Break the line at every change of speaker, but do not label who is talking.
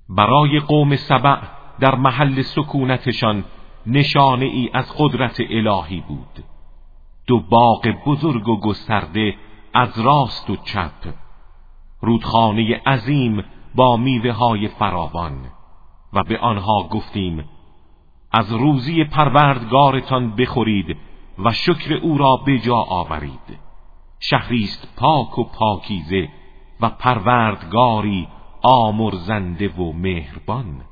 برای قوم سبع در محل سکونتشان نشانه ای از قدرت الهی بود. 2 باغ بزرگ و گسترده از راست و چپ، رودخانه عظیم با میوه های فراوان. و به آنها گفتیم از روزی پروردگارتان بخورید و شکر او را به جا آورید. شهریست پاک و پاکیزه و پروردگاری آمرزنده و مهربان.